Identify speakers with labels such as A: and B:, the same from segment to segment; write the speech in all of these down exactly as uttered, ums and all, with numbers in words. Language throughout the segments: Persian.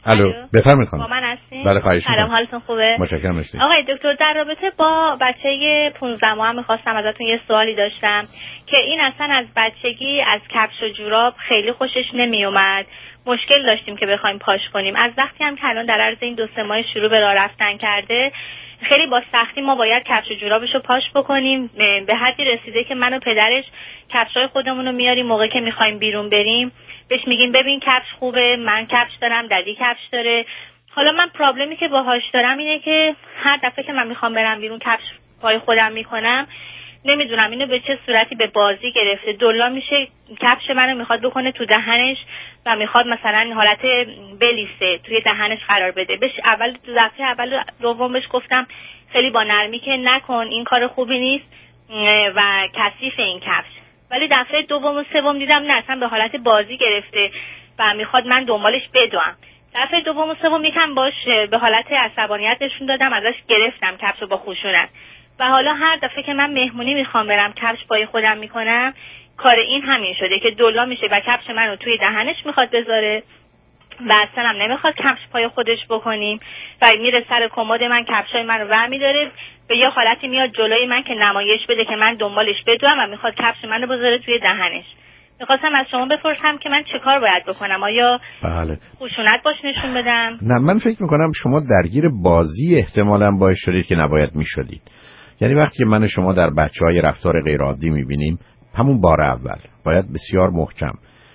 A: الو بفرمایید خانم.
B: با من هستین؟
A: بله خواهش می‌کنم.
B: سلام، حالتون خوبه؟
A: متشکرم. مرسی.
B: آقای دکتر، در رابطه با بچه پانزده ماه می‌خواستم ازتون یه سوالی داشتم که این اصلا از بچگی از کفش و جوراب خیلی خوشش نمیومد. مشکل داشتیم که بخوایم پاش کنیم. از وقتی هم که الان در عرض این دو سه ماه شروع به راه رفتن کرده، خیلی با سختی ما باید کفش و جورابشو پاش بکنیم. به حدی رسیده که من و پدرش کفشای خودمون رو میاریم موقعی که می‌خوایم بیرون بریم، بهش میگیم ببین کفش خوبه، من کفش دارم، ددی کفش داره. حالا من پرابلمی که باهاش دارم اینه که هر دفعه که من میخوام برم بیرون کفش پای خودم میکنم، نمیدونم اینو به چه صورتی به بازی گرفته. دلا میشه کفش منو میخواد بکنه تو دهنش و میخواد مثلا حالت بلیسه توی دهنش قرار بده. بهش اول تو دفعه اول دوم بهش گفتم خیلی با نرمی که نکن، این کار خوبی نیست و کثیف این کفش. ولی دفعه دوم و سوم دیدم نه، اصلا به حالت بازی گرفته و میخواد من دنبالش بدوم. دفعه دوم و سوم یکم باش به حالت عصبانیت نشون دادم، ازش گرفتم کفشو با خشونت. و حالا هر دفعه که من مهمونی میخوام برم کفش پای خودم میکنم، کار این همین شده که دلا میشه و کفش منو توی دهنش میخواد بذاره و اصلا هم نمیخواد کفش پای خودش بکنیم و میره سر کمد من کفشای منو برمی‌داره به یه حالتی میاد جلوی من که نمایش بده که من دنبالش بدوم و میخواد کفش منو بذاره توی دهنش. میخواستم از شما بپرسم که من چه کار باید بکنم؟ آیا
A: بله
B: خشونت باش نشون بدم؟
A: نه، من فکر میکنم شما درگیر بازی احتمالاً باعث شدید که نباید میشدید. یعنی وقتی که من و شما در بچه‌های رفتار غیر عادی میبینیم، همون بار اول باید بسیار محکم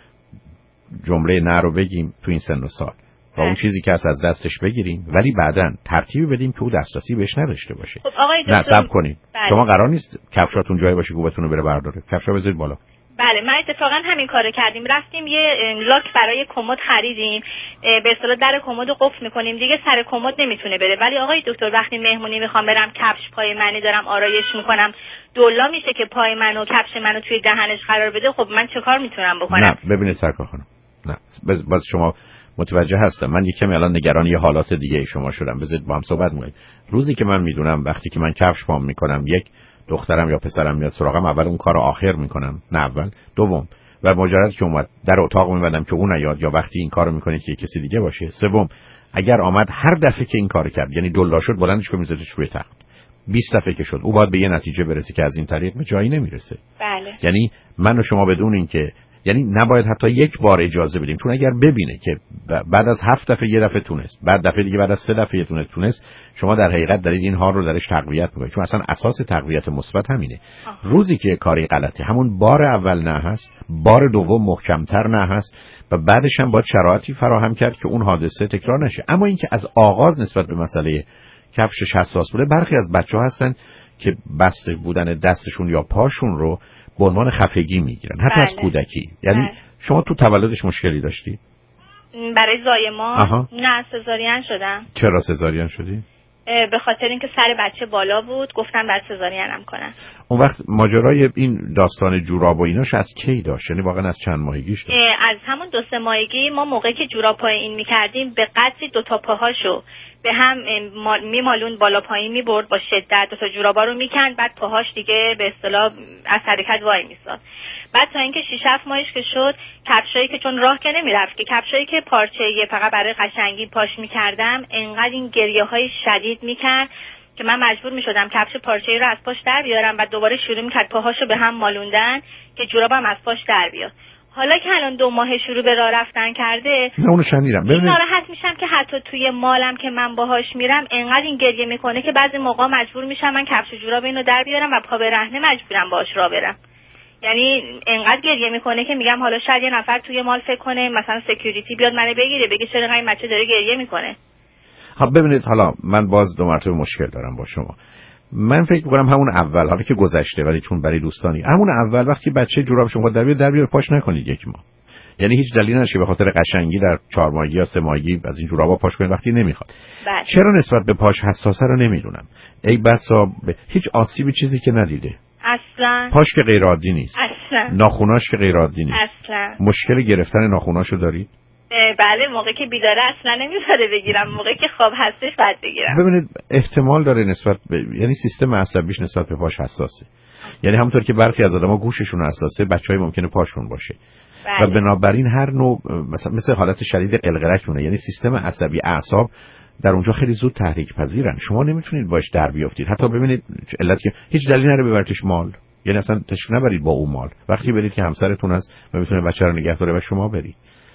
A: جمله نه رو بگیم تو این سن و سال و اون چیزی که از از دستش بگیریم، ولی بعداً ترتیبی بدیم که او دسترسی بهش نداشته باشه.
B: خب آقای دکتر،
A: نه صبر کنید.
B: بله.
A: شما قرار نیست کفشاتون جایی باشه که بتونه بره برداره. کفشا بذارید بالا.
B: بله، من اتفاقا همین کارو کردیم. رفتیم یه لاک برای کمد خریدیم، به اصطلاح در کمد رو قفل میکنیم دیگه سر کمد نمیتونه بره. ولی آقای دکتر وقتی مهمونی میخوام برم کفش پای منی دارم آرایش میکنم، دلا میشه که پای منو کفش منو توی دهنش قرار بده. خب من چه کار میتونم بکنم؟
A: نه ببینید سرکار خانم، نه باز شما متوجه هستم. من یکم الان نگران یه حالات دیگه شما شدم. بذارید با هم صحبت کنیم. روزی که من میدونم وقتی که من کفش پام میکنم یک دخترم یا پسرم میاد سراغم، اول اون کارو آخر میکنم، نه اول. دوم و مجرد که اومد در اتاق میبندم که اون نیاد، یا وقتی این کارو میکنه که کسی دیگه باشه. سوم اگر آمد هر دفعه که این کارو کرد، یعنی دلا شد، بلندش کنه میذارش روی تخت. بیست دفعه که شد، او باید به یه نتیجه برسه که از این طریق به جایی نمیرسه.
B: بله.
A: یعنی من و شما بدون اینکه یعنی نباید حتی یک بار اجازه بدیم، چون اگر ببینه که بعد از هفت دفعه یه دفعه تونست، بعد دفعه دیگه بعد از سه دفعه یه تونست، شما در حقیقت دارید این حال رو درش تقویت میکنید، چون اصلا اساس تقویت مثبت همینه. آه. روزی که کاری غلطه، همون بار اول نه هست، بار دوم محکمتر نه هست و بعدش هم باید شرایطی فراهم کرد که اون حادثه تکرار نشه. اما اینکه از آغاز نسبت به مسئله کفشش حساس بوده، برخی از بچه‌ها هستن که بسته بودن دستشون یا پاشون رو به عنوان خفگی میگیرن، حتی بله. از کودکی. یعنی بله. شما تو تولدش مشکلی داشتی؟
B: برای زایمان نه، سزارین شدم.
A: چرا سزارین شدی؟
B: به خاطر اینکه سر بچه بالا بود، گفتم بعد سزارینم کنم.
A: اون وقت ماجرای این داستان جوراب و ایناش از کی داشت؟ یعنی واقعا از چند ماهگیش داشت؟
B: از همون دو سه ماهگی. ما موقعی که جوراب پای این میکردیم به قدری دو تا پاهاشو به هم میمالون بالا پایین میبرد با شدت، دو تا جورابا رو میکند، بعد پاهاش دیگه به اصطلاح از حرکت وای میساد. بعد تا اینکه شش هفت ماهش که شد، کفشایی که چون راه که نمیرفت که کفشایی که پارچه‌ای فقط برای قشنگی پاش میکردم، انقدر این گریه‌های شدید میکرد که من مجبور میشدم کفش پارچه‌ای رو از پاش در بیارم و دوباره شروع میکرد پاهاشو به هم مالوندن که جورابم از پاش در بیاد. حالا که الان دو ماه شروع به راه رفتن کرده،
A: نه اونو شنیدم، ببینید
B: ناراحت میشم که حتی توی مالم که من باهاش میرم انقدر این گریه میکنه که بعضی موقع مجبور میشم من کفش و جوراب اینو در بیارم و پا برهنه مجبورم باهاش راه برم. یعنی انقدر گریه میکنه که میگم حالا شاید یه نفر توی مال فکر کنه مثلا سکیوریتی بیاد منو بگیره، بگه چرا این بچه داره گریه میکنه.
A: خب ببینید، حالا من باز دو مرتبه مشکل دارم با شما. من فکر می‌کنم همون اول، حالا که گذشته ولی چون برای دوستانی، همون اول وقتی بچه جوراب شما در بیاد در بیاد پاش نکنید یک ماه. یعنی هیچ دلیلی نشه به خاطر قشنگی در چهار ماهگی یا سه ماهگی از این جورابا پاش کنید وقتی نمیخواد.
B: بله.
A: چرا نسبت به پاش حساسه رو نمیدونم. ای بسا ب... هیچ آسیبی چیزی که ندیده.
B: اصلا.
A: پاش که غیر عادی نیست.
B: اصلا.
A: ناخوناش که غیر عادی نیست.
B: اصلا.
A: مشکل گرفتن ناخوناشو دارید؟
B: بله، موقعی که بیداره اصلا نمیذاره بگیرم، موقعی که خواب هستش بعد بگیرم.
A: ببینید احتمال داره نسبت به، یعنی سیستم عصبیش نسبت به پاش حساسه. یعنی همونطور که برخی از آدم‌ها گوششون حساسه، بچه‌های ممکنه پاشون باشه.
B: بله.
A: و بنابراین هر نوع مثلا مثل حالت شدید قلقلک مونه، یعنی سیستم عصبی اعصاب در اونجا خیلی زود تحریک پذیرن، شما نمیتونید باش در بیافتید. حتی ببینید علت که هیچ دلیلی نره ببرتش مال، یعنی اصلا تشریف نبرید با اون مال، وقتی برید که همسرتون هست و میتونه بچه رو نگه داره و شما برید.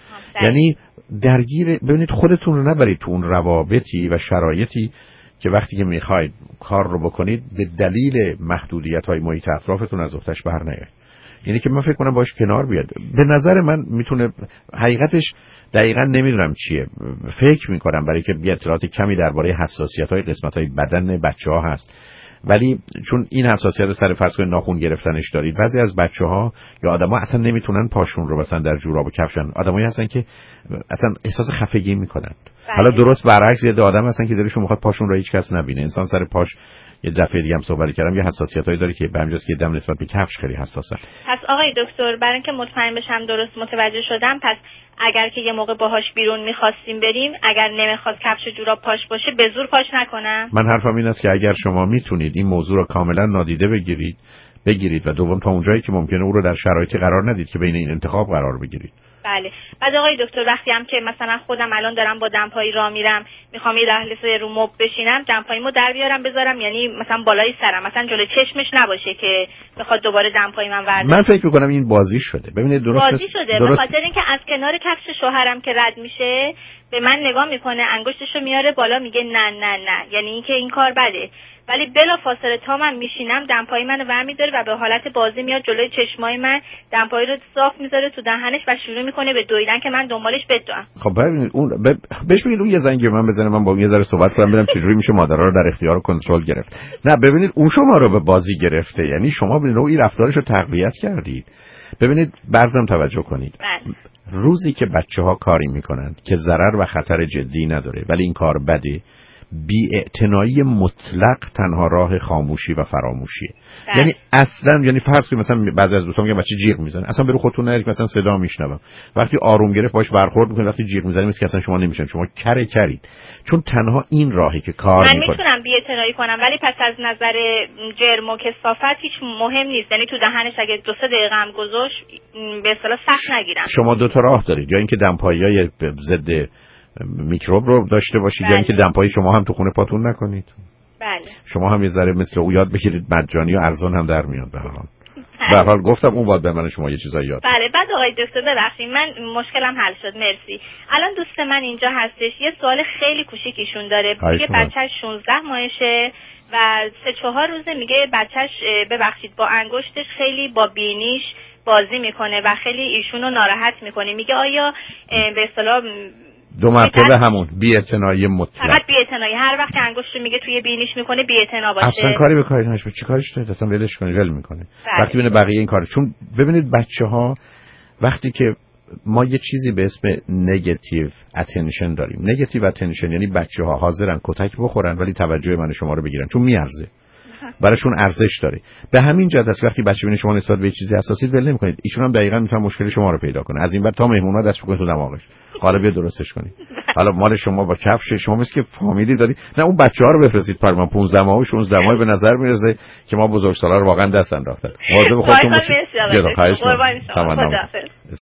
A: یعنی درگیر ببینید خودتون رو نبرید تو اون روابطی و شرایطی که وقتی که میخواید کار رو بکنید به دلیل محدودیت‌های محیط اطرافتون از اختش بر نیاید. یعنی که من فکر کنم باش کنار بیاد. به نظر من میتونه حقیقتش دقیقاً نمیدونم چیه، فکر میکنم برای که بی اطلاعات کمی درباره حساسیت‌های قسمت‌های بدن بچه‌ها هست، ولی چون این حساسیت رو سر فرض کنید ناخن گرفتنش دارید، بعضی از بچه‌ها یا آدم‌ها اصلا نمیتونن پاشون رو مثلا در جوراب و کفشن، آدمایی هستن که اصلا احساس خفگی میکنن. حالا درست برعکس یه آدم هستن که دلشون میخواد پاشون رو هیچ کس نبینه. انسان سر پاش یه دفعه دیگه هم صحبت کردم یه حساسیتایی داره که به همینجاست که دم نسبت به کفش خیلی حساسه.
B: پس آقای دکتر برای اینکه مطمئن بشم درست متوجه شدم، پس اگر که یه موقع باهاش بیرون می‌خواستیم بریم، اگر نمیخواست کفش و جوراب پاش باشه به زور پاش نکنم؟
A: من حرفم این است که اگر شما میتونید این موضوع رو کاملا نادیده بگیرید بگیرید و دوم تا اونجایی که ممکنه او رو در شرایطی قرار ندید که بین این انتخاب قرار بگیرید.
B: بله. بعد آقای دکتر وقتی هم که مثلا خودم الان دارم با دمپایی راه میرم، میخوام یه لحظه رو مبل بشینم، دمپاییمو در بیارم بذارم، یعنی مثلا بالای سرم، مثلا جلوی چشمش نباشه که بخواد دوباره دمپایی من ورداره.
A: من فکر می‌کنم این بازی شده. ببینید درست
B: بازی شده
A: درست...
B: به خاطر اینکه از کنار کفش شوهرم که رد میشه به من نگاه میکنه، انگشتشو میاره بالا میگه نه نه نه، یعنی اینکه این کار بده، ولی بلا فاصله تا من میشینم دمپایی منو برمی‌داره و به حالت بازی میاد جلوی چشمای من، دمپایی رو صاف میذاره تو دهنش و شروع میکنه به دویدن که من دنبالش بدوام.
A: خب ببینید اون ب... بهش بگید اون یه زنگ من بزنه، من با اون یه ذره صحبت کنم ببینم چجوری میشه مادرها رو در اختیار و کنترل گرفت. نه ببینید اون شما رو به بازی گرفته، یعنی شما به نوعی رفتارش رو تقویت کردید. ببینید برزم توجه کنید.
B: بله.
A: روزی که بچه‌ها کاری میکنن که ضرر و خطر جدی نداره ولی این کار بده، بی‌اعتنایی مطلق تنها راه خاموشی و فراموشیه.
B: بله.
A: یعنی اصلا یعنی فرض کنید مثلا بعضی از دوستان میگن بچه جیغ میزنه، اصلا برو خودتون نرید مثلا صدا میشنوم، وقتی آروم گرفت باش برخورد میکنید، وقتی جیغ میزنه مثل که اصلا شما نمیشن، شما کره کرید، چون تنها این راهی که کار
B: من
A: میکنه.
B: من میتونم بی‌اعتنایی کنم ولی پس از نظر جرم و کثافت هیچ مهم نیست، یعنی تو دهنش اگه دو سه دقیقه هم گذاشت به اصطلاح سخت نگیرم.
A: شما دو تا راه دارید، یا اینکه دمپایی‌های ضد میکروب رو داشته باشید،
B: بله.
A: یا اینکه دمپایی شما هم تو خونه پاتون نکنید.
B: بله.
A: شما هم یه ذره مثل او یاد بگیرید، مجانی و ارزان هم در میاد به هر حال. به هر حال گفتم اون باید به من شما یه چیزایی یاد.
B: بله. بعد آقای دکتر ببخشید من مشکلم حل شد، مرسی. الان دوست من اینجا هستش، یه سوال خیلی کوچیکیشون داره. میگه بچه‌ش شانزده ماهشه و سه چهار روزه میگه بچه‌ش ببخشید با انگشتش خیلی با بینیش بازی میکنه و خیلی ایشونو ناراحت میکنه. میگه آیا به اصطلاح
A: دو مرتبه همون بی‌اعتنایی مطلق،
B: فقط بی‌اعتنایی، هر وقت که انگشت رو میگه توی بینیش میکنه بی‌اعتنا باشه؟
A: اصلا کاری به کاری نشه، چی کارش دارید اصلا ولش کنید، ول میکنه. وقتی ببینه بقیه این کارو، چون ببینید بچه‌ها وقتی که ما یه چیزی به اسم نگاتیو اتنشن داریم، نگاتیو اتنشن یعنی بچه‌ها حاضرن کتک بخورن ولی توجه من شما رو بگیرن چون میارزه، براشون ارزش داره. به همین جهت است وقتی بچه ببینه شما نسبت به چیزی حساسیت ول نمی‌کنید، ایشون هم دقیقاً میتونه مشکل شما رو پیدا کنه. از این بعد تا مهمونا دست بکنید تو دماغش، حالا بیا درستش کنید. حالا مال شما با کفش شما مثل که فامیلی داری، نه اون بچه‌ها رو بفرستید پر من پانزده ماه و شانزده ماه به نظر میرسه که ما بزرگسالا رو واقعا دست انداختن. مواظب خودتون باشید.